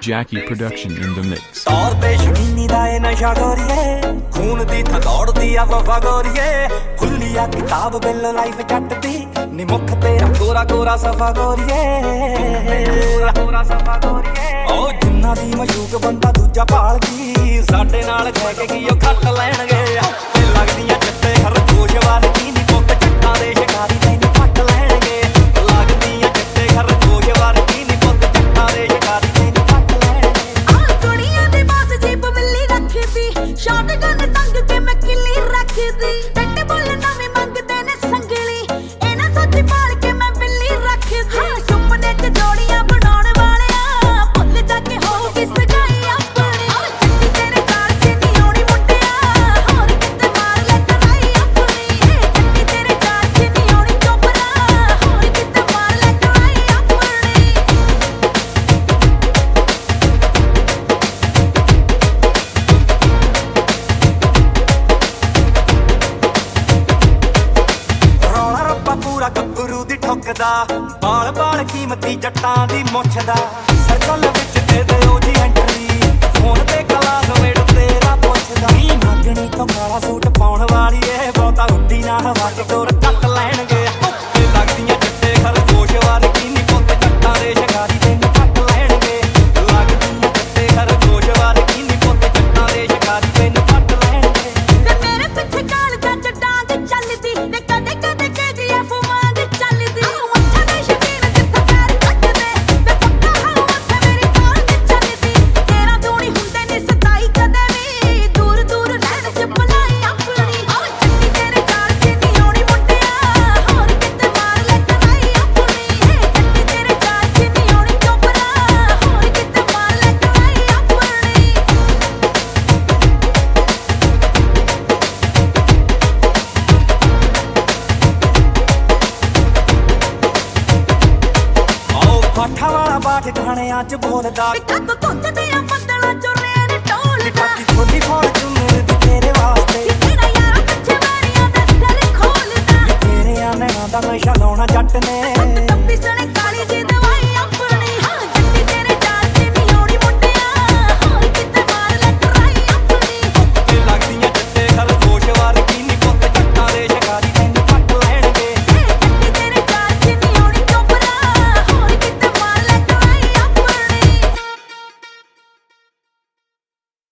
Jackie production in the mix. तौर पे शकीनी दा ए नशा गोरिए खून दी था दौड़दी आ वफा गोरिए खुली आ किताब बिल लाइफ जट दी नी मुख तेरा गोरा गोरा सफा गोरिए गोरा सफा गोरिए ओ जिन्ना दी मशूक बंदा दूजा भाल दी साडे नाल कह के की ओ खट लैणगे ते लगदियां चिट्टे खरगोश वाली नी पुੱਤ ਚੱਟਾਂ ਦੇ ਸ਼ਿਕਾਰੀ ਤੈਨੂੰ ਪੱਟ ਲੈਣਗੇ ਲੱਗਦੀਆਂ चिट्टे खरगोश वाली नी पुੱਤ ਚੱਟਾਂ ਦੇ ਸ਼ਿਕਾਰੀ ਤੈਨੂੰ ਪੱਟ शॉटगन तंग के मैं किली रख दी टट्टे बोल नवी मंगते ने संगली ए ना सोची पाल के मैं बिल्ली रख दी सुपने च जोड़ियां बनाउण वालिया भुल जाके होगी सगाई अपनी चट्टी तेरे गाल च नहीं आउणी मुंडिया होर किते मार ले कराई अपनी चट्टी तेरे गाल च नहीं आउणी चोपरा होर किते मार ले कराई अपनी पूरा गब्बरू दी ठोकदा बाल बाल कीमती जट्टां दी मुछदा सर्कल विच दे दिओ जी एंट्री फोन ते क्लास वेड़ तेरा पुछदा नी नागणी तो काला सूट पाउण वाली ए बहुता उड्डी ना हवा च डोर कट लैणगे ते लगदियां चिट्टे खरगोश वाली नी पुੱਤ जट्टां दे शिकारी तैਨੂੰ कट लैणगे लगदियां चिट्टे खरगोश वाली नी पुੱਤ जट्टां दे शिकारी तैਨੂੰ कट लैणगे ते मेरे पिੱਛੇ काल जट डांग चलदी ते कदे कदे पाठा वाला बाट ठाणियां च बोलदा